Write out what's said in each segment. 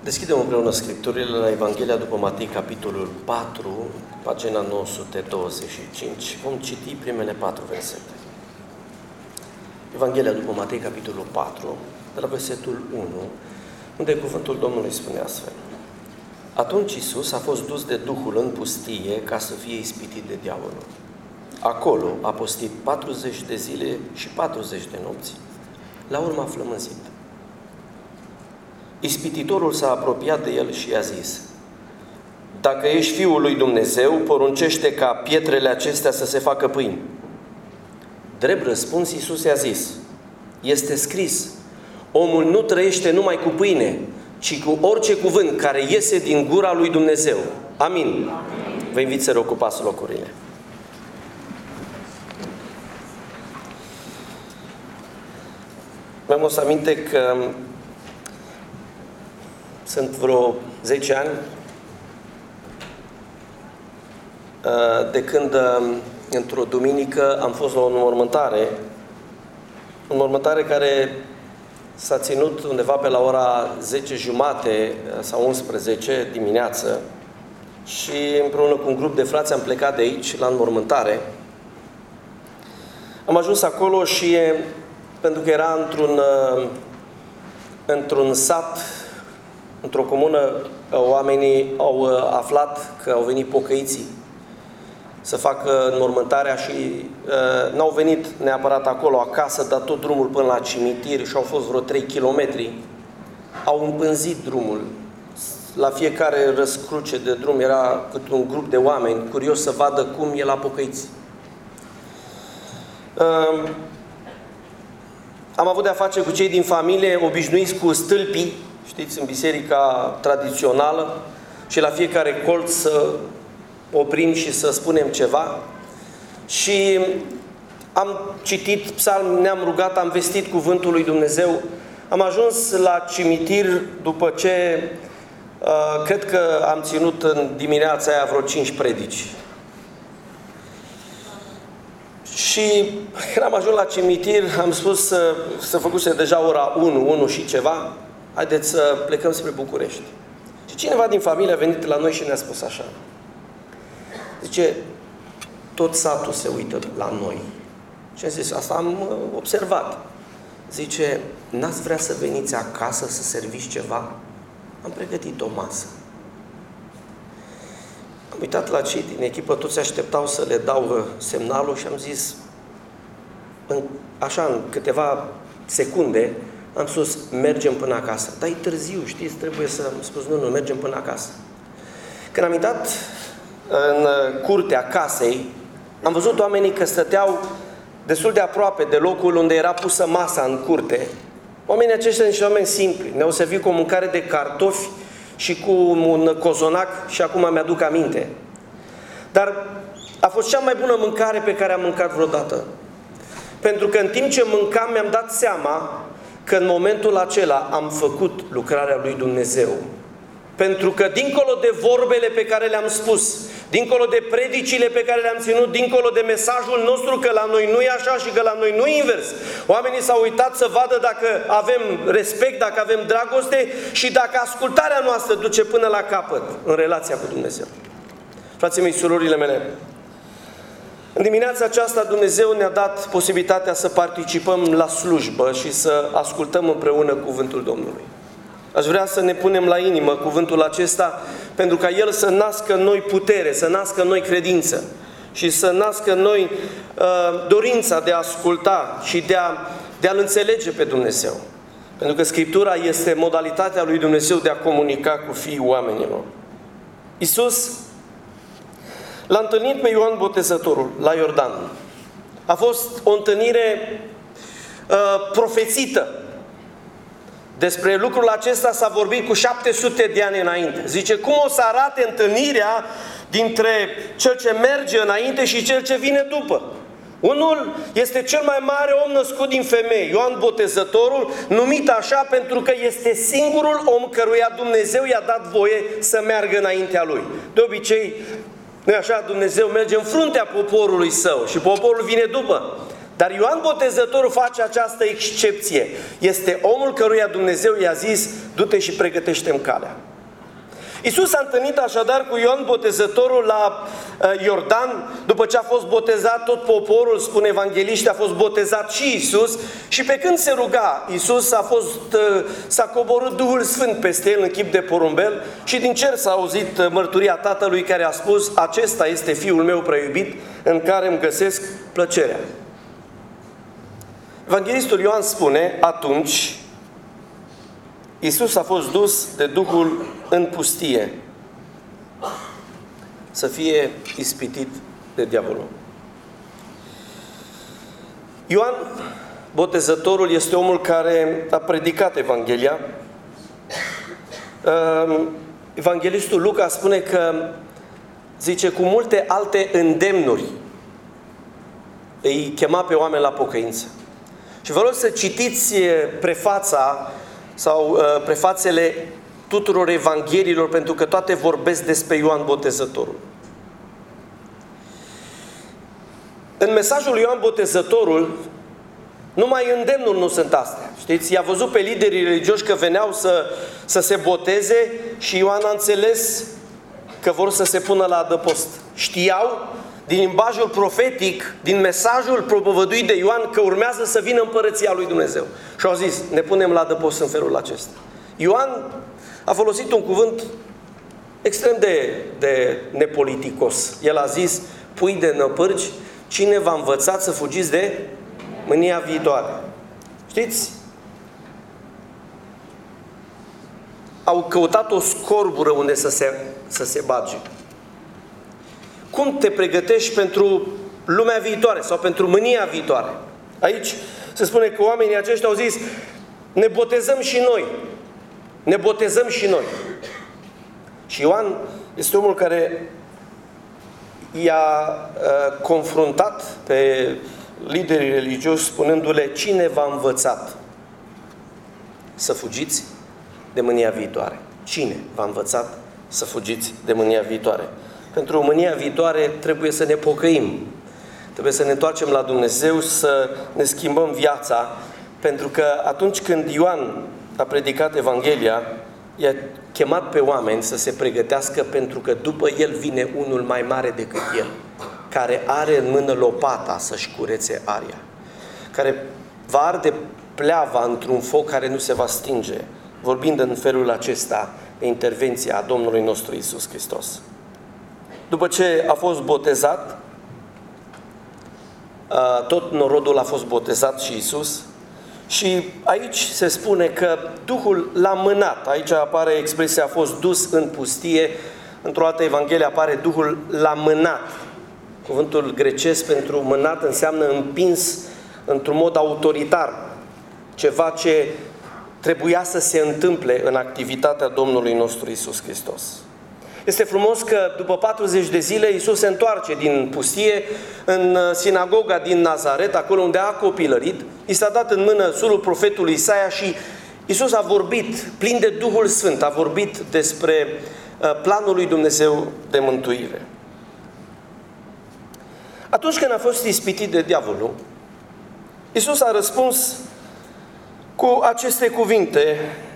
Deschidem împreună Scripturile la Evanghelia după Matei, capitolul 4, pagina 925. Vom citi primele 4 versete. Evanghelia după Matei, capitolul 4, de la versetul 1, unde cuvântul Domnului spune astfel. Atunci Iisus a fost dus de Duhul în pustie ca să fie ispitit de diavolul. Acolo a postit 40 de zile și 40 de nopți, la urmă a flămânzit. Ispititorul s-a apropiat de el și i-a zis: Dacă ești Fiul lui Dumnezeu, poruncește ca pietrele acestea să se facă pâini. Drept răspuns, Iisus i-a zis: Este scris, omul nu trăiește numai cu pâine, ci cu orice cuvânt care iese din gura lui Dumnezeu. Amin. Amin. Vă invit să reocupați locurile. Mi-am adus aminte că sunt vreo 10 ani de când într-o duminică am fost la o înmormântare care s-a ținut undeva pe la ora 10:30 sau 11 dimineață și împreună cu un grup de frați am plecat de aici la înmormântare. Am ajuns acolo și pentru că era într-un sat, într-o comună, oamenii au aflat că au venit pocăiții să facă înmormântarea și n-au venit neapărat acolo, acasă, dar tot drumul până la cimitir și au fost vreo 3 kilometri. Au împânzit drumul. La fiecare răscruce de drum era câte un grup de oameni curios să vadă cum e la pocăiți. Am avut de-a face cu cei din familie obișnuiți cu stâlpii, știți, în biserica tradițională, și la fiecare colț să oprim și să spunem ceva. Și am citit psalm, ne-am rugat, am vestit cuvântul lui Dumnezeu. Am ajuns la cimitir după ce cred că am ținut în dimineața aia vreo 5 predici. Și când am ajuns la cimitir, am spus să făcuse deja ora 1 și ceva, haideți să plecăm spre București. Și cineva din familie a venit la noi și ne-a spus așa. Zice, tot satul se uită la noi. Și am zis, asta am observat. Zice, n-ați vrea să veniți acasă să serviți ceva? Am pregătit o masă. Am uitat la cei din echipă, toți așteptau să le dau semnalul și am zis, în câteva secunde, am spus, mergem până acasă. Dar e târziu, știți, trebuie să... Am spus, nu, mergem până acasă. Când am intrat în curtea casei, am văzut oamenii că stăteau destul de aproape de locul unde era pusă masa în curte. Oamenii aceștia sunt niște oameni simpli. Ne-au servit cu o mâncare de cartofi și cu un cozonac și acum mi-aduc aminte. Dar a fost cea mai bună mâncare pe care am mâncat vreodată. Pentru că în timp ce mâncam mi-am dat seama că în momentul acela am făcut lucrarea lui Dumnezeu. Pentru că dincolo de vorbele pe care le-am spus, dincolo de predicile pe care le-am ținut, dincolo de mesajul nostru că la noi nu e așa și că la noi nu e invers, oamenii s-au uitat să vadă dacă avem respect, dacă avem dragoste și dacă ascultarea noastră duce până la capăt în relația cu Dumnezeu. Frații mei, surorile mele, în dimineața aceasta Dumnezeu ne-a dat posibilitatea să participăm la slujbă și să ascultăm împreună cuvântul Domnului. Aș vrea să ne punem la inimă cuvântul acesta pentru ca el să nască în noi putere, să nască în noi credință și să nască în noi dorința de a asculta și de a-L înțelege pe Dumnezeu. Pentru că Scriptura este modalitatea lui Dumnezeu de a comunica cu fiii oamenilor. Iisus l-a întâlnit pe Ioan Botezătorul la Iordan. A fost o întâlnire profețită. Despre lucrul acesta s-a vorbit cu 700 de ani înainte. Zice, cum o să arate întâlnirea dintre cel ce merge înainte și cel ce vine după? Unul este cel mai mare om născut din femei, Ioan Botezătorul, numit așa pentru că este singurul om căruia Dumnezeu i-a dat voie să meargă înaintea lui. De obicei, nu așa, Dumnezeu merge în fruntea poporului său și poporul vine după. Dar Ioan Botezătorul face această excepție. Este omul căruia Dumnezeu i-a zis, du-te și pregătește-mi calea. Iisus s-a întâlnit așadar cu Ioan Botezătorul la Iordan, după ce a fost botezat tot poporul, spune evangeliștii, a fost botezat și Iisus, și pe când se ruga, Iisus s-a coborât Duhul Sfânt peste el în chip de porumbel și din cer s-a auzit mărturia Tatălui care a spus, acesta este Fiul meu prea iubit, în care îmi găsesc plăcerea. Evanghelistul Ioan spune, atunci Iisus a fost dus de Duhul în pustie să fie ispitit de diavolul. Ioan Botezătorul este omul care a predicat Evanghelia. Evanghelistul Luca spune că, zice, cu multe alte îndemnuri îi chema pe oameni la pocăință. Și vă rog să citiți prefața sau prefațele tuturor evangheliilor, pentru că toate vorbesc despre Ioan Botezătorul. În mesajul lui Ioan Botezătorul, numai îndemnuri nu sunt astea. Știți, i-a văzut pe liderii religioși că veneau să se boteze și Ioan a înțeles că vor să se pună la adăpost. Știau din limbajul profetic, din mesajul propovăduit de Ioan, că urmează să vină împărăția lui Dumnezeu. Și au zis, ne punem la adăpost în felul acesta. Ioan a folosit un cuvânt extrem de nepoliticos. El a zis, pui de năpârgi, cine v-a învățat să fugiți de mânia viitoare? Știți? Au căutat o scorbură unde să se bage. Cum te pregătești pentru lumea viitoare sau pentru mânia viitoare? Aici se spune că oamenii aceștia au zis, ne botezăm și noi. Ne botezăm și noi. Și Ioan este omul care i-a confruntat pe liderii religioși spunându-le, cine v-a învățat să fugiți de mânia viitoare? Cine v-a învățat să fugiți de mânia viitoare? Pentru mânia viitoare trebuie să ne pocăim. Trebuie să ne întoarcem la Dumnezeu, să ne schimbăm viața, pentru că atunci când Ioan a predicat Evanghelia, i-a chemat pe oameni să se pregătească, pentru că după el vine unul mai mare decât el, care are în mână lopata să-și curețe aria, care va arde pleava într-un foc care nu se va stinge, vorbind în felul acesta de intervenția Domnului nostru Iisus Hristos. După ce a fost botezat, tot norodul a fost botezat și Iisus, și aici se spune că Duhul l-a mânat. Aici apare expresia a fost dus în pustie, într-o altă evanghelie apare Duhul l-a mânat. Cuvântul grecesc pentru mânat înseamnă împins într-un mod autoritar, ceva ce trebuia să se întâmple în activitatea Domnului nostru Iisus Hristos. Este frumos că după 40 de zile Iisus se întoarce din pustie în sinagoga din Nazaret, acolo unde a copilărit. I s-a dat în mână sulul profetului Isaia și Iisus a vorbit, plin de Duhul Sfânt, a vorbit despre planul lui Dumnezeu de mântuire. Atunci când a fost ispitit de diavolul, Iisus a răspuns cu aceste cuvinte: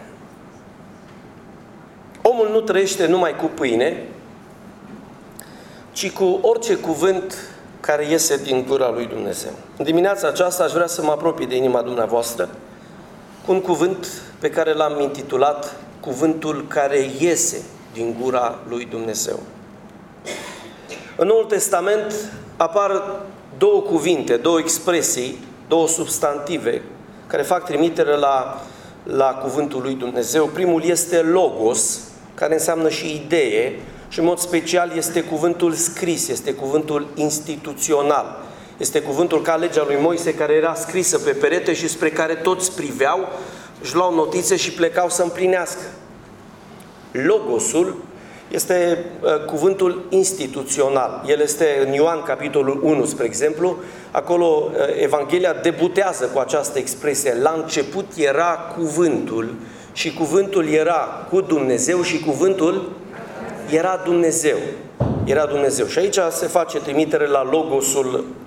omul nu trăiește numai cu pâine, ci cu orice cuvânt care iese din gura lui Dumnezeu. În dimineața aceasta aș vrea să mă apropii de inima dumneavoastră cu un cuvânt pe care l-am intitulat Cuvântul care iese din gura lui Dumnezeu. În Noul Testament apar două cuvinte, două expresii, două substantive care fac trimitere la cuvântul lui Dumnezeu. Primul este logos, care înseamnă și idee, și în mod special este cuvântul scris, este cuvântul instituțional. Este cuvântul ca legea lui Moise, care era scrisă pe perete și spre care toți priveau, își luau notițe și plecau să împlinească. Logosul este cuvântul instituțional. El este în Ioan, capitolul 1, spre exemplu. Acolo Evanghelia debutează cu această expresie. La început era cuvântul și cuvântul era cu Dumnezeu și cuvântul era Dumnezeu. Era Dumnezeu. Și aici se face trimitere la logosul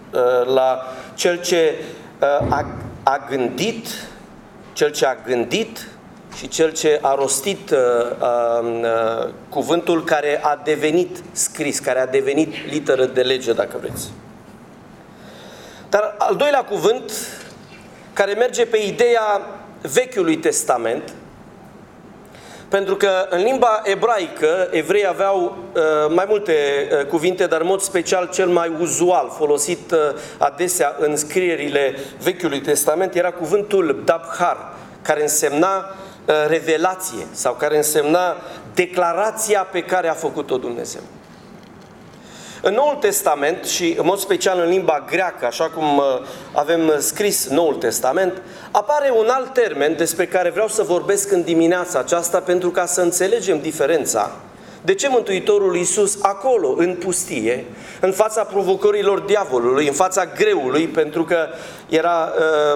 la cel ce a gândit, cel ce a gândit și cel ce a rostit cuvântul care a devenit scris, care a devenit literă de lege, dacă vreți. Dar al doilea cuvânt, care merge pe ideea Vechiului Testament, pentru că în limba ebraică, evreii aveau mai multe cuvinte, dar în mod special cel mai uzual, folosit adesea în scrierile Vechiului Testament, era cuvântul dabhar, care însemna revelație sau care însemna declarația pe care a făcut-o Dumnezeu. În Noul Testament și în mod special în limba greacă, așa cum avem scris Noul Testament, apare un alt termen despre care vreau să vorbesc în dimineața aceasta pentru ca să înțelegem diferența. De ce Mântuitorul Iisus acolo, în pustie, în fața provocărilor diavolului, în fața greului, pentru că era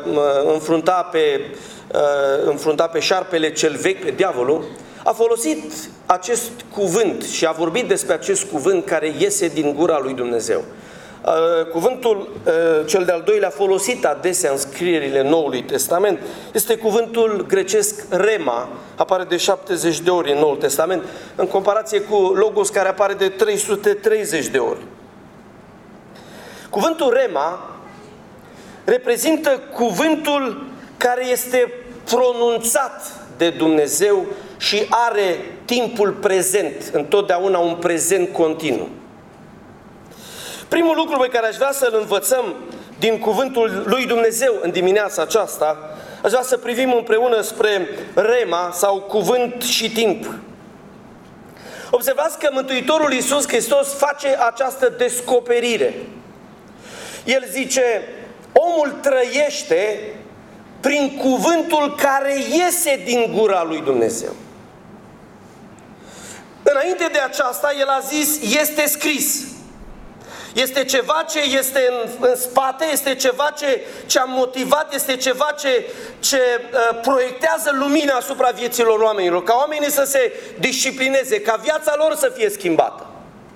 înfrunta pe șarpele cel vechi, pe diavolul, a folosit acest cuvânt și a vorbit despre acest cuvânt care iese din gura lui Dumnezeu. Cuvântul cel de-al doilea folosit adesea în scrierile Noului Testament este cuvântul grecesc rema, apare de 70 de ori în Noul Testament, în comparație cu logos care apare de 330 de ori. Cuvântul rema reprezintă cuvântul care este pronunțat de Dumnezeu și are timpul prezent, întotdeauna un prezent continuu. Primul lucru pe care aș vrea să-l învățăm din cuvântul lui Dumnezeu în dimineața aceasta, aș vrea să privim împreună spre rema sau cuvânt și timp. Observați că Mântuitorul Iisus Hristos face această descoperire. El zice, omul trăiește prin cuvântul care iese din gura lui Dumnezeu. Înainte de aceasta, el a zis, este scris. Este ceva ce este în spate, este ceva ce a motivat, este ceva ce proiectează lumina asupra vieților oamenilor, ca oamenii să se disciplineze, ca viața lor să fie schimbată.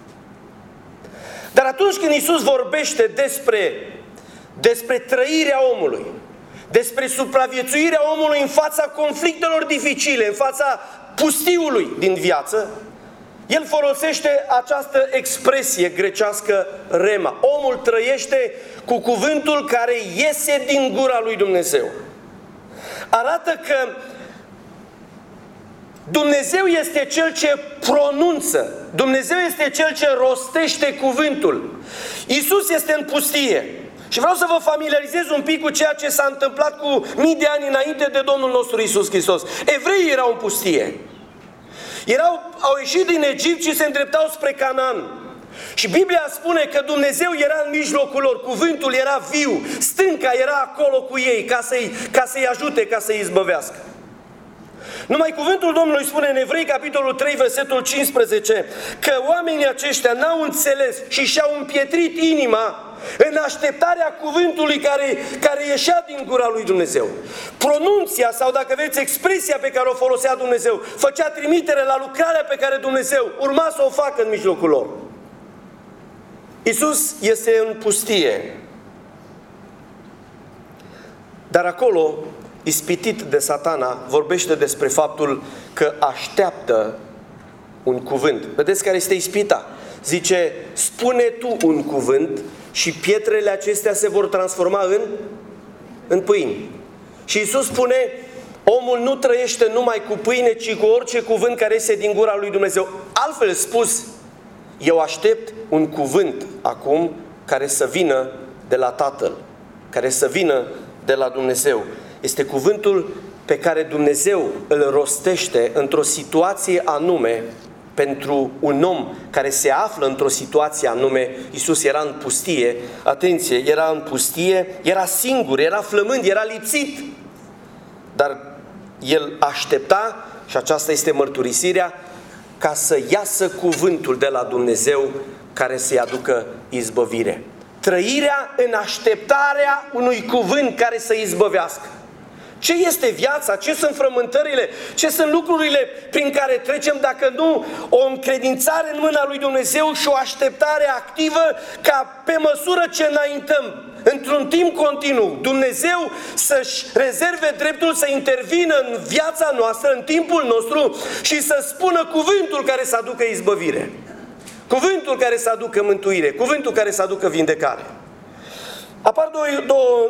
Dar atunci când Iisus vorbește despre trăirea omului, despre supraviețuirea omului în fața conflictelor dificile, în fața pustiului din viață, el folosește această expresie grecească rema. Omul trăiește cu cuvântul care iese din gura lui Dumnezeu. Arată că Dumnezeu este Cel ce pronunță, Dumnezeu este Cel ce rostește cuvântul. Iisus este în pustie. Și vreau să vă familiarizez un pic cu ceea ce s-a întâmplat cu mii de ani înainte de Domnul nostru Iisus Hristos. Evreii erau în pustie. Au ieșit din Egipt și se îndreptau spre Canaan. Și Biblia spune că Dumnezeu era în mijlocul lor, cuvântul era viu, stânca era acolo cu ei ca să-i ajute, ca să-i izbăvească. Numai cuvântul Domnului spune în Evrei, capitolul 3, versetul 15, că oamenii aceștia n-au înțeles și și-au împietrit inima în așteptarea cuvântului care ieșea din gura lui Dumnezeu. Pronunția sau, dacă vreți, expresia pe care o folosea Dumnezeu făcea trimitere la lucrarea pe care Dumnezeu urma să o facă în mijlocul lor. Iisus este în pustie, dar acolo, ispitit de Satana, vorbește despre faptul că așteaptă un cuvânt. Vedeți care este ispita? Zice, spune tu un cuvânt și pietrele acestea se vor transforma în pâini. Și Iisus spune, omul nu trăiește numai cu pâine, ci cu orice cuvânt care iese din gura lui Dumnezeu. Altfel spus, eu aștept un cuvânt acum care să vină de la Tatăl, care să vină de la Dumnezeu. Este cuvântul pe care Dumnezeu îl rostește într-o situație anume pentru un om care se află într-o situație anume. Iisus era în pustie, atenție, era în pustie, era singur, era flămând, era lipsit. Dar el aștepta, și aceasta este mărturisirea, ca să iasă cuvântul de la Dumnezeu care să-i aducă izbăvire. Trăirea în așteptarea unui cuvânt care să izbăvească. Ce este viața? Ce sunt frământările? Ce sunt lucrurile prin care trecem dacă nu o încredințare în mâna lui Dumnezeu și o așteptare activă ca pe măsură ce înaintăm într-un timp continuu Dumnezeu să-și rezerve dreptul să intervină în viața noastră, în timpul nostru și să spună cuvântul care să aducă izbăvire, cuvântul care să aducă mântuire, cuvântul care să aducă vindecare. Apar două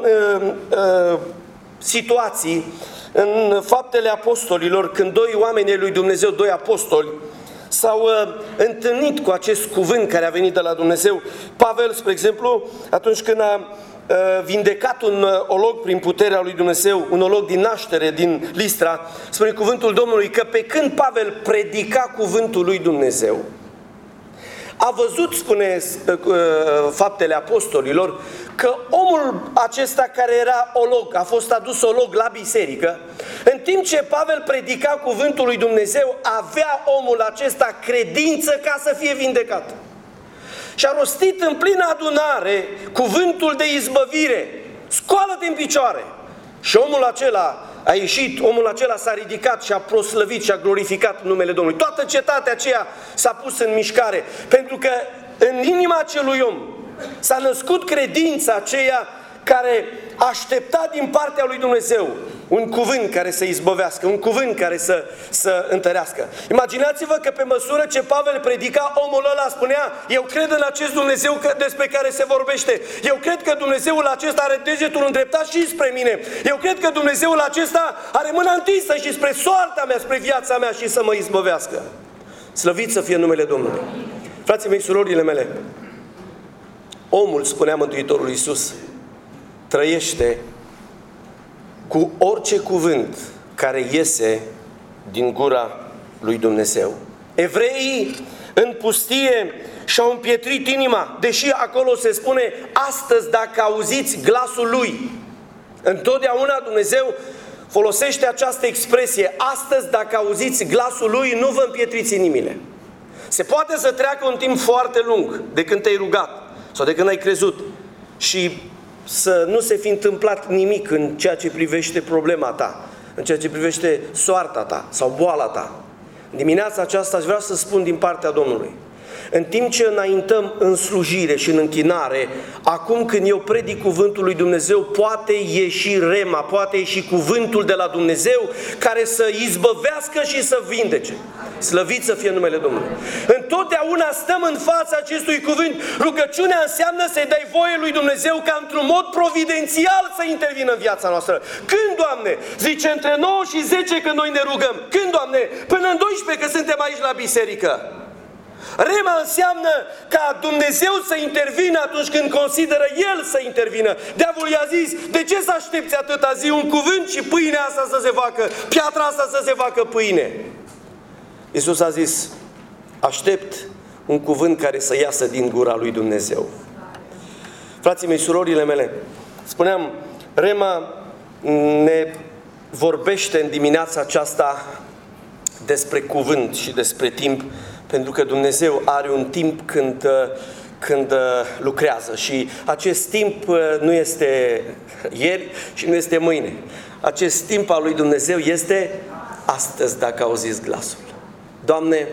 situații în Faptele Apostolilor, când doi oameni ai lui Dumnezeu, doi apostoli, s-au întâlnit cu acest cuvânt care a venit de la Dumnezeu. Pavel, spre exemplu, atunci când a vindecat un olog prin puterea lui Dumnezeu, un olog din naștere, din Listra, spune cuvântul Domnului că pe când Pavel predica cuvântul lui Dumnezeu, a văzut, spune Faptele Apostolilor, că omul acesta care era olog, a fost adus olog la biserică, în timp ce Pavel predica cuvântul lui Dumnezeu, avea omul acesta credință ca să fie vindecat. Și a rostit în plină adunare cuvântul de izbăvire: scoală-te în picioare! Și omul acela a ieșit, omul acela s-a ridicat și a proslăvit și a glorificat numele Domnului. Toată cetatea aceea s-a pus în mișcare, pentru că în inima acelui om s-a născut credința aceea care aștepta din partea lui Dumnezeu un cuvânt care să izbăvească, un cuvânt care să întărească. Imaginați-vă că pe măsură ce Pavel predica, omul ăla spunea: eu cred în acest Dumnezeu despre care se vorbește. Eu cred că Dumnezeul acesta are degetul îndreptat și spre mine. Eu cred că Dumnezeul acesta are mâna întinsă și spre soarta mea, spre viața mea și să mă izbăvească. Slăvit să fie numele Domnului. Frații mei, surorile mele, omul, spunea Mântuitorul Iisus, trăiește cu orice cuvânt care iese din gura lui Dumnezeu. Evreii în pustie și-au împietrit inima, deși acolo se spune: astăzi dacă auziți glasul lui. Întotdeauna Dumnezeu folosește această expresie: astăzi dacă auziți glasul lui, nu vă împietriți inimile. Se poate să treacă un timp foarte lung de când te-ai rugat sau de când ai crezut și să nu se fi întâmplat nimic în ceea ce privește problema ta, în ceea ce privește soarta ta sau boala ta. În dimineața aceasta aș vrea să spun din partea Domnului: în timp ce înaintăm în slujire și în închinare, acum când eu predic cuvântul lui Dumnezeu, poate ieși rema, poate ieși cuvântul de la Dumnezeu care să izbăvească și să vindece. Slăvit să fie numele Domnului. Întotdeauna stăm în fața acestui cuvânt. Rugăciunea înseamnă să-i dai voie lui Dumnezeu ca într-un mod providențial să intervină în viața noastră. Când, Doamne? Zice între 9 și 10 că noi ne rugăm. Când, Doamne? Până în 12 că suntem aici la biserică. Rema înseamnă ca Dumnezeu să intervină atunci când consideră El să intervină. Diavolul i-a zis: de ce să aștepți atâta zi? Un cuvânt și pâinea asta să se facă, piatra asta să se facă pâine. Iisus a zis: aștept un cuvânt care să iasă din gura lui Dumnezeu. Frații mei, surorile mele, spuneam, Rema ne vorbește în dimineața aceasta despre cuvânt și despre timp, pentru că Dumnezeu are un timp când lucrează și acest timp nu este ieri și nu este mâine. Acest timp al lui Dumnezeu este astăzi, dacă auziți glasul. Doamne,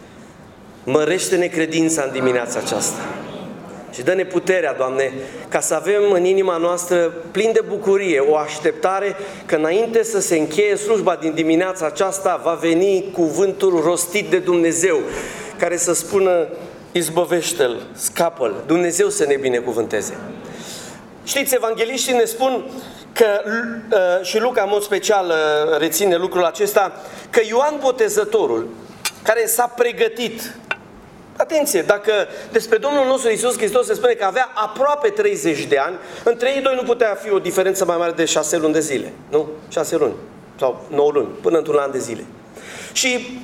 mărește-ne credința în dimineața aceasta și dă-ne puterea, Doamne, ca să avem în inima noastră plin de bucurie o așteptare că înainte să se încheie slujba din dimineața aceasta va veni cuvântul rostit de Dumnezeu care să spună: izbăvește-l, scapă-l. Dumnezeu să ne binecuvânteze. Știți, evangeliștii ne spun că, și Luca în mod special reține lucrul acesta, că Ioan Botezătorul, care s-a pregătit, atenție, dacă despre Domnul nostru Iisus Hristos se spune că avea aproape 30 de ani, între ei doi nu putea fi o diferență mai mare de 6 luni de zile, nu? 6 luni sau 9 luni, până într-un an de zile. Și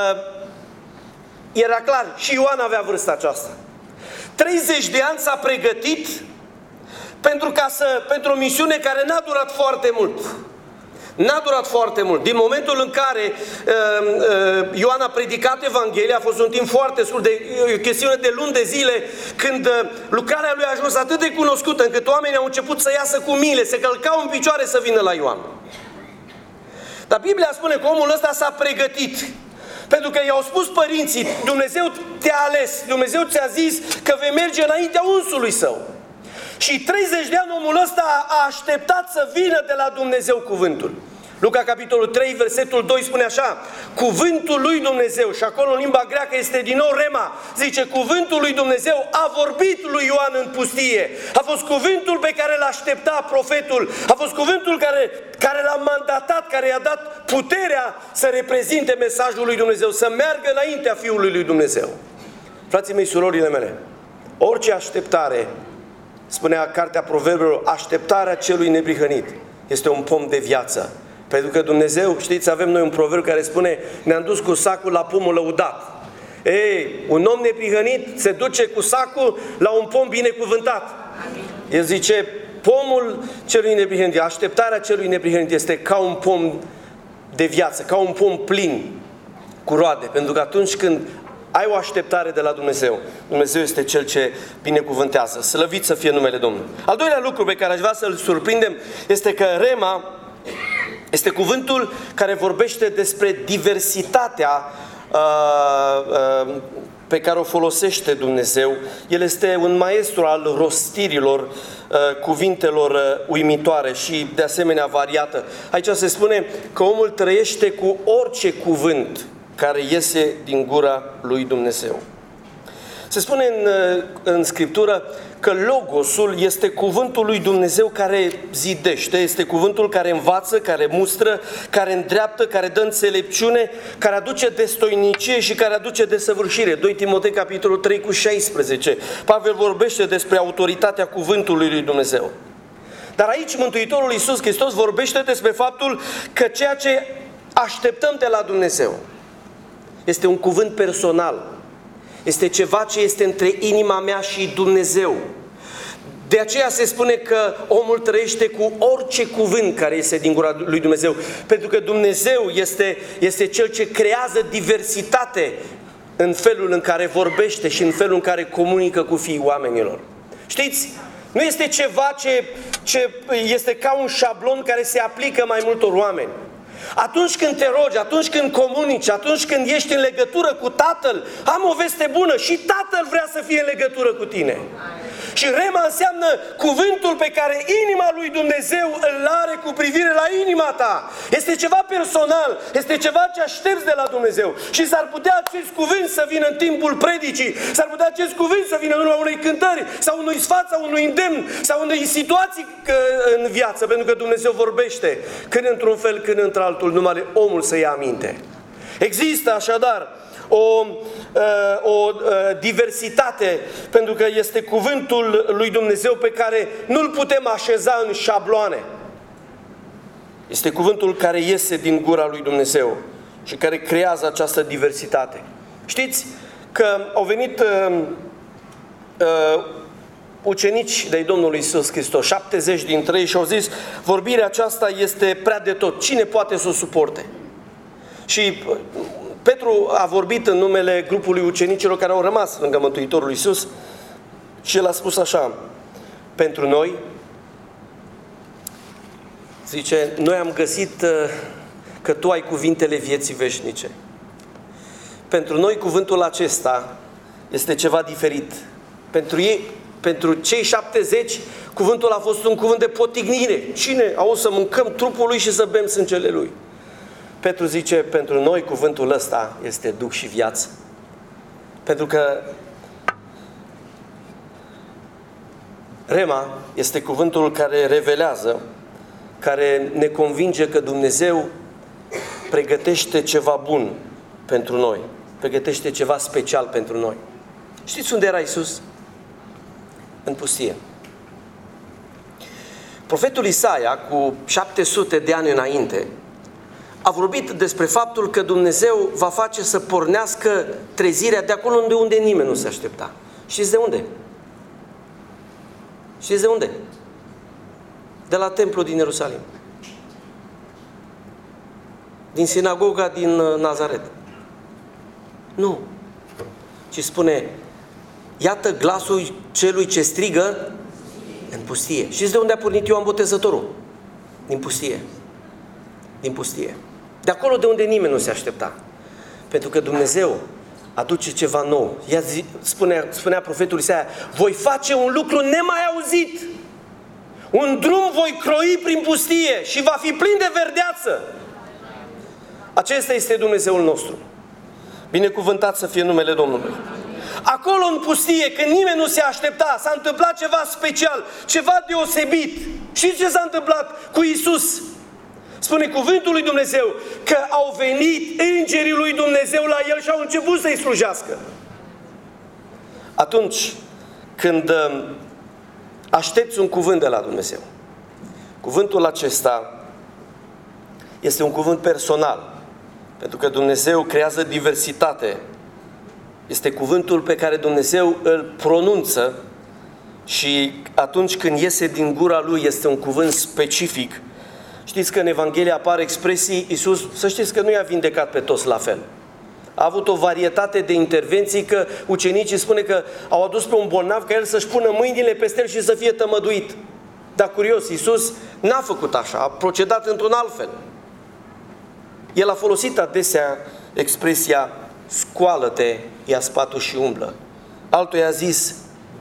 era clar, și Ioan avea vârsta aceasta. 30 de ani s-a pregătit pentru o misiune care n-a durat foarte mult. N-a durat foarte mult. Din momentul în care Ioan a predicat Evanghelia, a fost un timp foarte scurt, o chestiune de luni de zile, când lucrarea lui a ajuns atât de cunoscută, încât oamenii au început să iasă cu mile, se călcau în picioare să vină la Ioan. Dar Biblia spune că omul ăsta s-a pregătit. Pentru că i-au spus părinții, Dumnezeu te-a ales, Dumnezeu ți-a zis că vei merge înaintea unsului său. Și 30 de ani omul ăsta a așteptat să vină de la Dumnezeu cuvântul. Luca capitolul 3, versetul 2 spune așa: cuvântul lui Dumnezeu, și acolo în limba greacă este din nou rema, zice cuvântul lui Dumnezeu a vorbit lui Ioan în pustie. A fost cuvântul pe care l-aștepta profetul, a fost cuvântul care l-a mandatat, care i-a dat puterea să reprezinte mesajul lui Dumnezeu, să meargă înaintea Fiului lui Dumnezeu. Frații mei, surorile mele, orice așteptare, spunea cartea Proverbelor, așteptarea celui neprihănit este un pom de viață. Pentru că Dumnezeu, știți, avem noi un proverb care spune: ne-am dus cu sacul la pomul lăudat. Ei, un om neprihănit se duce cu sacul la un pom binecuvântat. El zice, pomul celui neprihănit, așteptarea celui neprihănit este ca un pom de viață, ca un pom plin cu roade. Pentru că atunci când ai o așteptare de la Dumnezeu, Dumnezeu este Cel ce binecuvântează. Slăvit să fie numele Domnului. Al doilea lucru pe care aș vrea să-l surprindem este că rema este cuvântul care vorbește despre diversitatea pe care o folosește Dumnezeu. El este un maestru al rostirilor cuvintelor uimitoare și de asemenea variată. Aici se spune că omul trăiește cu orice cuvânt care iese din gura lui Dumnezeu. Se spune în Scriptură că Logosul este cuvântul lui Dumnezeu care zidește, este cuvântul care învață, care mustră, care îndreaptă, care dă înțelepciune, care aduce destoinicie și care aduce desăvârșire. 2 Timotei capitolul 3 cu 16. Pavel vorbește despre autoritatea cuvântului lui Dumnezeu. Dar aici Mântuitorul Iisus Hristos vorbește despre faptul că ceea ce așteptăm de la Dumnezeu este un cuvânt personal. Este ceva ce este între inima mea și Dumnezeu. De aceea se spune că omul trăiește cu orice cuvânt care iese din gura lui Dumnezeu. Pentru că Dumnezeu este Cel ce creează diversitate în felul în care vorbește și în felul în care comunică cu fiii oamenilor. Știți? Nu este ceva ce este ca un șablon care se aplică mai multor oameni. Atunci când te rogi, atunci când comunici, atunci când ești în legătură cu Tatăl, am o veste bună, și Tatăl vrea să fie în legătură cu tine. Și rema înseamnă cuvântul pe care inima lui Dumnezeu îl are cu privire la inima ta. Este ceva personal, este ceva ce aștepți de la Dumnezeu. Și s-ar putea acest cuvânt să vină în timpul predicii, s-ar putea acest cuvânt să vină în urma unei cântări, sau unui sfat, sau unui îndemn, sau unei situații în viață, pentru că Dumnezeu vorbește când într-un fel, când într-altul, numai omul să ia aminte. Există așadar o diversitate, pentru că este cuvântul lui Dumnezeu pe care nu-l putem așeza în șabloane. Este cuvântul care iese din gura lui Dumnezeu și care creează această diversitate. Știți că au venit ucenici de Domnului Iisus Hristos, 70 dintre ei, și au zis: vorbirea aceasta este prea de tot, cine poate să o suporte? Și Petru a vorbit în numele grupului ucenicilor care au rămas lângă Mântuitorul Iisus și el a spus așa: pentru noi, zice, noi am găsit că tu ai cuvintele vieții veșnice. Pentru noi cuvântul acesta este ceva diferit. Pentru cei 70, cuvântul a fost un cuvânt de potignire. Cine o să mâncăm trupul lui și să bem sângele lui? Petru zice, pentru noi cuvântul ăsta este duh și viață. Pentru că rema este cuvântul care revelează, care ne convinge că Dumnezeu pregătește ceva bun pentru noi, pregătește ceva special pentru noi. Știți unde era Iisus? În pustie. Profetul Isaia, cu 700 de ani înainte, a vorbit despre faptul că Dumnezeu va face să pornească trezirea de acolo unde nimeni nu se aștepta. Știți de unde? Știți de unde? De la templul din Ierusalim. Din sinagoga din Nazaret. Nu. Ci spune, iată glasul celui ce strigă în pustie. Știți de unde a pornit Ioan Botezătorul? Din pustie. Din pustie. De acolo de unde nimeni nu se aștepta. Pentru că Dumnezeu aduce ceva nou. Spunea profetul Isaia, voi face un lucru nemai auzit. Un drum voi croi prin pustie și va fi plin de verdeață. Acesta este Dumnezeul nostru. Binecuvântat să fie numele Domnului. Acolo în pustie, când nimeni nu se aștepta, s-a întâmplat ceva special, ceva deosebit. Și ce s-a întâmplat cu Iisus? Spune cuvântul lui Dumnezeu că au venit îngerii lui Dumnezeu la el și au început să-i slujească. Atunci când aștepți un cuvânt de la Dumnezeu, cuvântul acesta este un cuvânt personal, pentru că Dumnezeu creează diversitate. Este cuvântul pe care Dumnezeu îl pronunță și atunci când iese din gura Lui este un cuvânt specific. Știți că în Evanghelie apar expresii, Iisus, să știți că nu i-a vindecat pe toți la fel. A avut o varietate de intervenții, că ucenicii spune că au adus pe un bolnav ca el să-și pună mâinile peste el și să fie tămăduit. Dar curios, Iisus n-a făcut așa, a procedat într-un alt fel. El a folosit adesea expresia scoală-te, ia spatul și umblă. Altul i-a zis,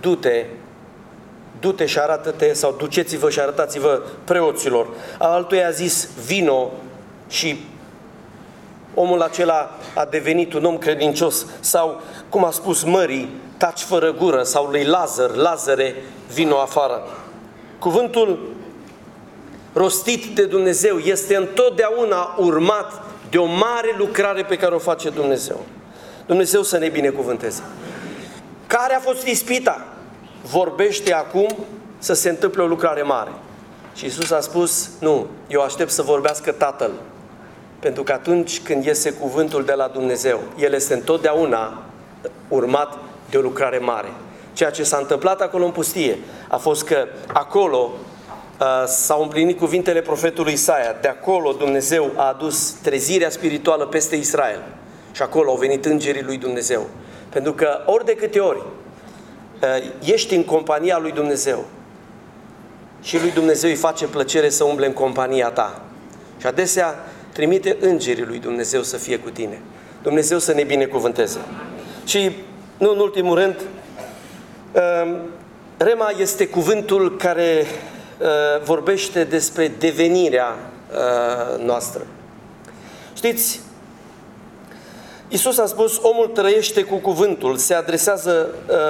du-te și arată-te, sau duceți-vă și arătați-vă preoților. Altul i-a zis, vino, și omul acela a devenit un om credincios. Sau, cum a spus mării, taci fără gură, sau lui Lazare, vino afară. Cuvântul rostit de Dumnezeu este întotdeauna urmat de o mare lucrare pe care o face Dumnezeu. Dumnezeu să ne binecuvânteze. Care a fost ispita? Vorbește acum să se întâmple o lucrare mare. Și Iisus a spus, nu, eu aștept să vorbească Tatăl. Pentru că atunci când iese cuvântul de la Dumnezeu, el este întotdeauna urmat de o lucrare mare. Ceea ce s-a întâmplat acolo în pustie a fost că acolo s-au împlinit cuvintele profetului Isaia. De acolo Dumnezeu a adus trezirea spirituală peste Israel. Și acolo au venit îngerii lui Dumnezeu. Pentru că ori de câte ori ești în compania lui Dumnezeu și lui Dumnezeu îi face plăcere să umble în compania ta. Și adesea trimite îngerii lui Dumnezeu să fie cu tine. Dumnezeu să ne binecuvânteze. Și nu în ultimul rând, Rema este cuvântul care vorbește despre devenirea noastră. Știți, Iisus a spus, omul trăiește cu cuvântul, se adresează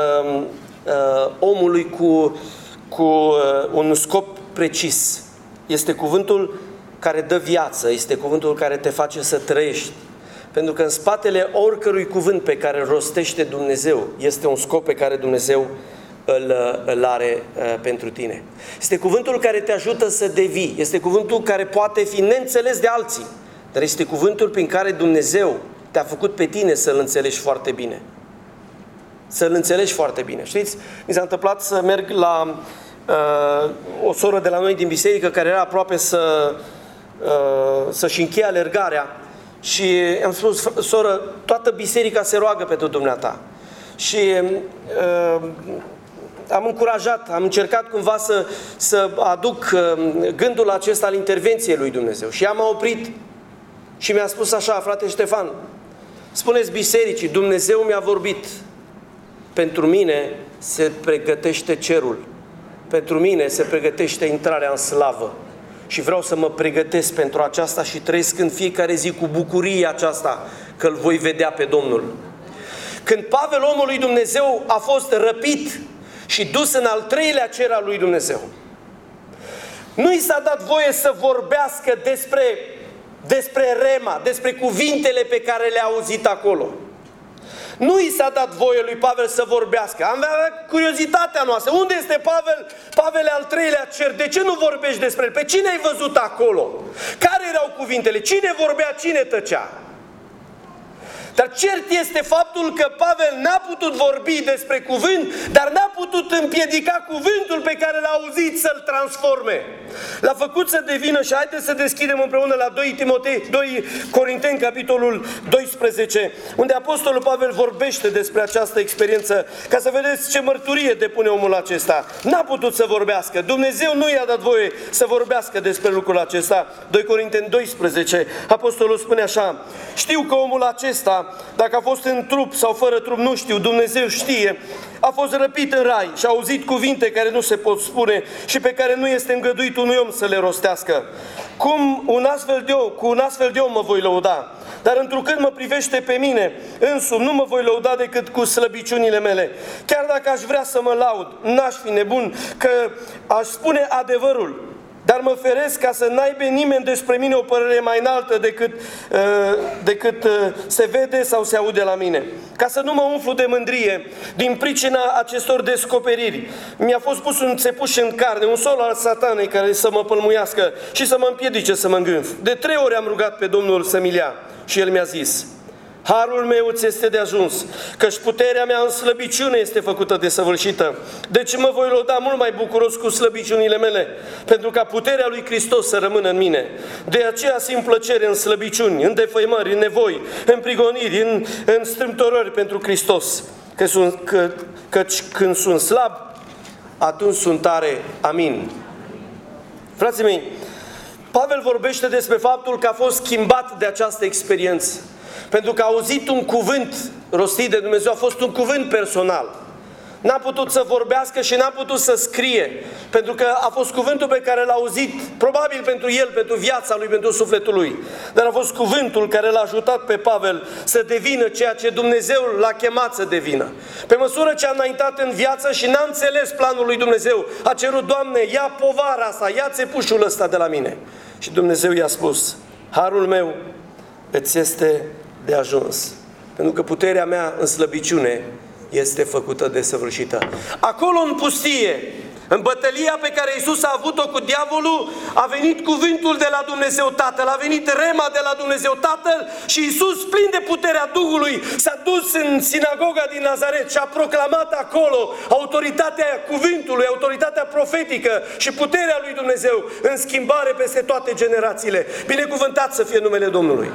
omului cu un scop precis. Este cuvântul care dă viață, este cuvântul care te face să trăiești. Pentru că în spatele oricărui cuvânt pe care îl rostește Dumnezeu, este un scop pe care Dumnezeu îl are pentru tine. Este cuvântul care te ajută să devii, este cuvântul care poate fi neînțeles de alții, dar este cuvântul prin care Dumnezeu te-a făcut pe tine să-L înțelegi foarte bine. Să-L înțelegi foarte bine. Știți, mi s-a întâmplat să merg la o soră de la noi din biserică care era aproape să-și încheie alergarea și am spus, soră, toată biserica se roagă pentru dumneata. Și am încurajat, am încercat cumva să aduc gândul acesta al intervenției lui Dumnezeu. Și ea m-a oprit și mi-a spus așa, frate Ștefan, spuneți bisericii, Dumnezeu mi-a vorbit. Pentru mine se pregătește cerul. Pentru mine se pregătește intrarea în slavă. Și vreau să mă pregătesc pentru aceasta și trăiesc în fiecare zi cu bucurie aceasta că îl voi vedea pe Domnul. Când Pavel, omul lui Dumnezeu, a fost răpit și dus în al treilea cer al lui Dumnezeu, nu i s-a dat voie să vorbească despre Rema, despre cuvintele pe care le-a auzit acolo. Nu i s-a dat voie lui Pavel să vorbească. Am avea curiozitatea noastră. Unde este Pavel? Pavel e al treilea cer. De ce nu vorbești despre el? Pe cine ai văzut acolo? Care erau cuvintele? Cine vorbea? Cine tăcea? Dar cert este faptul că Pavel n-a putut vorbi despre cuvânt, dar n-a putut împiedica cuvântul pe care l-a auzit să-l transforme. L-a făcut să devină, și haideți să deschidem împreună la 2 Corinteni, capitolul 12, unde Apostolul Pavel vorbește despre această experiență, ca să vedeți ce mărturie depune omul acesta. N-a putut să vorbească. Dumnezeu nu i-a dat voie să vorbească despre lucrul acesta. 2 Corinteni 12, Apostolul spune așa: știu că omul acesta, dacă a fost în trup sau fără trup, nu știu, Dumnezeu știe, a fost răpit în rai și a auzit cuvinte care nu se pot spune și pe care nu este îngăduit unui om să le rostească. Cu un astfel de om mă voi lăuda, dar întrucât mă privește pe mine însumi, nu mă voi lăuda decât cu slăbiciunile mele. Chiar dacă aș vrea să mă laud, n-aș fi nebun, că aș spune adevărul. Dar mă feresc ca să n-aibă nimeni despre mine o părere mai înaltă decât se vede sau se aude la mine. Ca să nu mă umflu de mândrie din pricina acestor descoperiri. Mi-a fost pus un țepuș în carne, un sol al satanei care să mă pălmuiască și să mă împiedice să mă îngânf. De 3 ori am rugat pe Domnul să mi-l ia și El mi-a zis: harul meu ți este de ajuns, căci puterea mea în slăbiciune este făcută desăvârșită. Deci mă voi lăuda mult mai bucuros cu slăbiciunile mele, pentru ca puterea lui Hristos să rămână în mine. De aceea simt plăcere în slăbiciuni, în defăimări, în nevoi, în prigoniri, în strâmtorări pentru Hristos. Căci când sunt slab, atunci sunt tare. Amin. Frații mei, Pavel vorbește despre faptul că a fost schimbat de această experiență. Pentru că a auzit un cuvânt rostit de Dumnezeu, a fost un cuvânt personal. N-a putut să vorbească și n-a putut să scrie, pentru că a fost cuvântul pe care l-a auzit, probabil pentru el, pentru viața lui, pentru sufletul lui. Dar a fost cuvântul care l-a ajutat pe Pavel să devină ceea ce Dumnezeu l-a chemat să devină. Pe măsură ce a înaintat în viață și n-a înțeles planul lui Dumnezeu, a cerut: Doamne, ia povara asta, ia țepușul ăsta de la mine. Și Dumnezeu i-a spus: harul meu îți este de ajuns, pentru că puterea mea în slăbiciune este făcută desăvârșită. Acolo în pustie, în bătălia pe care Iisus a avut-o cu diavolul, a venit cuvântul de la Dumnezeu Tatăl, a venit rema de la Dumnezeu Tatăl și Iisus, plin de puterea Duhului, s-a dus în sinagoga din Nazaret și a proclamat acolo autoritatea cuvântului, autoritatea profetică și puterea lui Dumnezeu în schimbare peste toate generațiile. Binecuvântat să fie numele Domnului!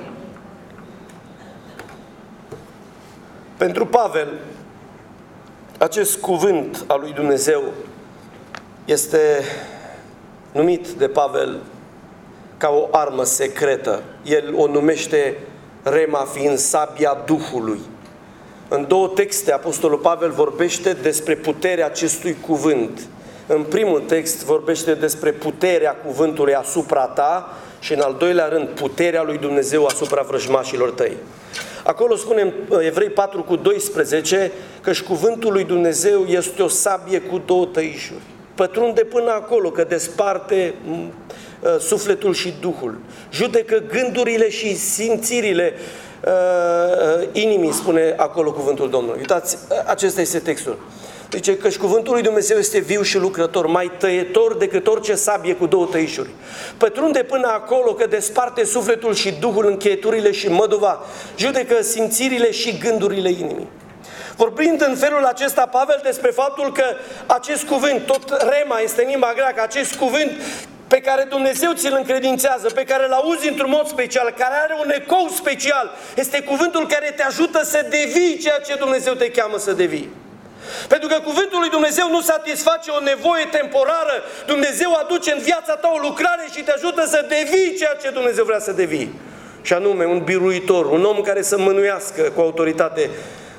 Pentru Pavel, acest cuvânt al lui Dumnezeu este numit de Pavel ca o armă secretă. El o numește rema fiind sabia Duhului. În 2 texte, Apostolul Pavel vorbește despre puterea acestui cuvânt. În primul text vorbește despre puterea cuvântului asupra ta și în al doilea rând puterea lui Dumnezeu asupra vrăjmașilor tăi. Acolo spune în Evrei 4:12 că-și cuvântul lui Dumnezeu este o sabie cu 2 tăișuri. Pătrunde până acolo, că desparte sufletul și Duhul. Judecă gândurile și simțirile inimii, spune acolo cuvântul Domnului. Uitați, acesta este textul. Zice că și cuvântul lui Dumnezeu este viu și lucrător, mai tăietor decât orice sabie cu 2 tăișuri. Pătrunde până acolo, că desparte sufletul și Duhul, încheieturile și măduva, judecă simțirile și gândurile inimii. Vorbind în felul acesta Pavel despre faptul că acest cuvânt, tot rema este în limba greacă, acest cuvânt pe care Dumnezeu ți-l încredințează, pe care îl auzi într-un mod special, care are un ecou special, este cuvântul care te ajută să devii ceea ce Dumnezeu te cheamă să devii. Pentru că cuvântul lui Dumnezeu nu satisface o nevoie temporară, Dumnezeu aduce în viața ta o lucrare și te ajută să devii ceea ce Dumnezeu vrea să devii. Și anume un biruitor, un om care să mânuiască cu autoritate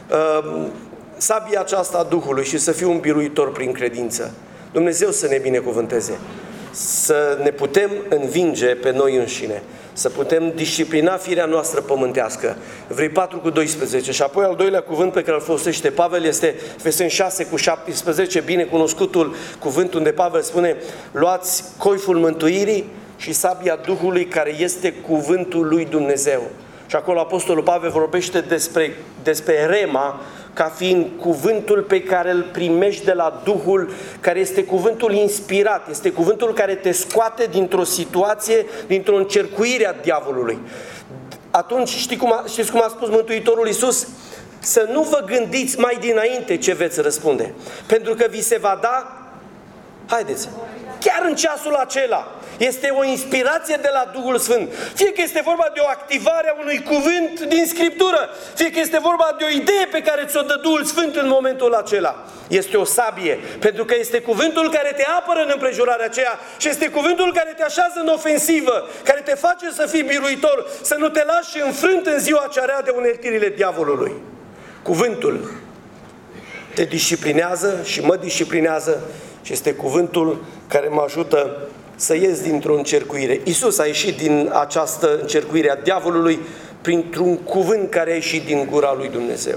sabia aceasta a Duhului și să fie un biruitor prin credință. Dumnezeu să ne binecuvânteze, să ne putem învinge pe noi înșine, să putem disciplina firea noastră pământească. Evrei 4:12. Și apoi al doilea cuvânt pe care îl folosește Pavel este Efeseni 6:17, binecunoscutul cuvânt unde Pavel spune: luați coiful mântuirii și sabia Duhului, care este cuvântul lui Dumnezeu. Și acolo Apostolul Pavel vorbește despre rema ca fiind cuvântul pe care îl primești de la Duhul, care este cuvântul inspirat, este cuvântul care te scoate dintr-o situație, dintr-o încercuire a diavolului. atunci știți cum a spus Mântuitorul Iisus? Să nu vă gândiți mai dinainte ce veți răspunde. Pentru că vi se va da, haideți, chiar în ceasul acela. Este o inspirație de la Duhul Sfânt. Fie că este vorba de o activare a unui cuvânt din Scriptură, fie că este vorba de o idee pe care ți-o dă Duhul Sfânt în momentul acela. Este o sabie, pentru că este cuvântul care te apără în împrejurarea aceea și este cuvântul care te așează în ofensivă, care te face să fii biruitor, să nu te lași înfrânt în ziua cea rea de uneltirile diavolului. Cuvântul te disciplinează și mă disciplinează și este cuvântul care mă ajută să ies dintr-o încercuire. Iisus a ieșit din această încercuire a diavolului printr-un cuvânt care a ieșit din gura lui Dumnezeu.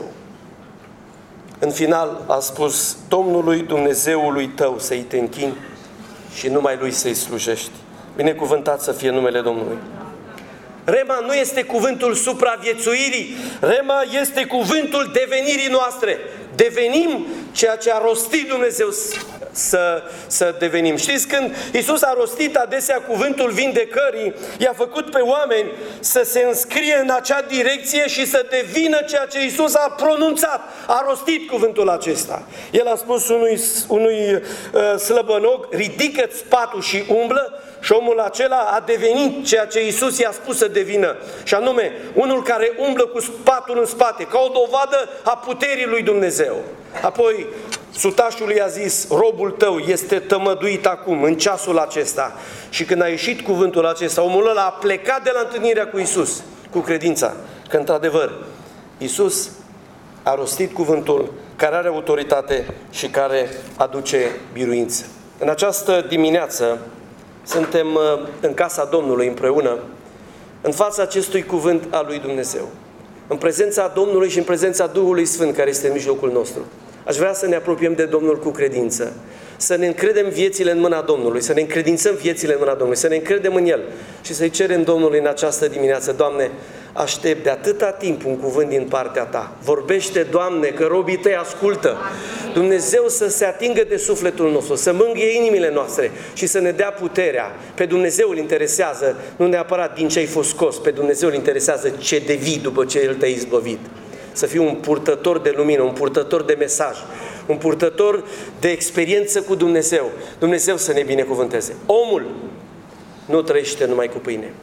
În final a spus: Domnului Dumnezeului tău să-i te închini și numai lui să-i slujești. Binecuvântat să fie numele Domnului. Rema nu este cuvântul supraviețuirii, rema este cuvântul devenirii noastre. Devenim ceea ce a rostit Dumnezeu să devenim. Știți, când Iisus a rostit adesea cuvântul vindecării, i-a făcut pe oameni să se înscrie în acea direcție și să devină ceea ce Iisus a pronunțat. A rostit cuvântul acesta. El a spus unui slăbănog: ridică-ți spatul și umblă. Și omul acela a devenit ceea ce Iisus i-a spus să devină. Și anume, unul care umblă cu spatul în spate, ca o dovadă a puterii lui Dumnezeu. Apoi, sutașul i-a zis: robul tău este tămăduit acum, în ceasul acesta. Și când a ieșit cuvântul acesta, omul ăla a plecat de la întâlnirea cu Iisus, cu credința că, într-adevăr, Iisus a rostit cuvântul care are autoritate și care aduce biruință. În această dimineață suntem în casa Domnului împreună, în fața acestui cuvânt al lui Dumnezeu, în prezența Domnului și în prezența Duhului Sfânt care este în mijlocul nostru. Aș vrea să ne apropiem de Domnul cu credință, să ne încredem viețile în mâna Domnului, să ne încredințăm viețile în mâna Domnului, să ne încredem în El și să-i cerem Domnului în această dimineață: Doamne, aștept de atâta timp un cuvânt din partea Ta. Vorbește, Doamne, că robii Tăi ascultă. Dumnezeu să se atingă de sufletul nostru, să mângâie inimile noastre și să ne dea puterea. Pe Dumnezeu îl interesează nu neapărat din ce ai fost scos, pe Dumnezeu îl interesează ce devii după ce El te-a izbăvit. Să fii un purtător de lumină, un purtător de mesaj, un purtător de experiență cu Dumnezeu. Dumnezeu să ne binecuvânteze. Omul nu trăiește numai cu pâine,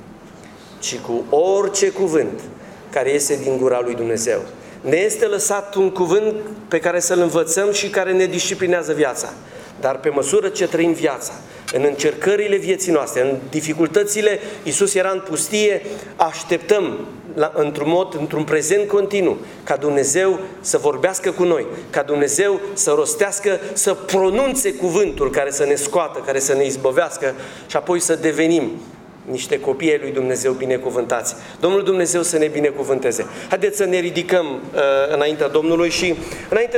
ci cu orice cuvânt care iese din gura lui Dumnezeu. Ne este lăsat un cuvânt pe care să-l învățăm și care ne disciplinează viața. Dar pe măsură ce trăim viața, în încercările vieții noastre, în dificultățile, Iisus era în pustie, așteptăm într-un prezent continuu ca Dumnezeu să vorbească cu noi, ca Dumnezeu să rostească, să pronunțe cuvântul care să ne scoată, care să ne izbăvească și apoi să devenim niște copii ai lui Dumnezeu binecuvântați. Domnul Dumnezeu să ne binecuvânteze. Haideți să ne ridicăm înaintea Domnului și înainte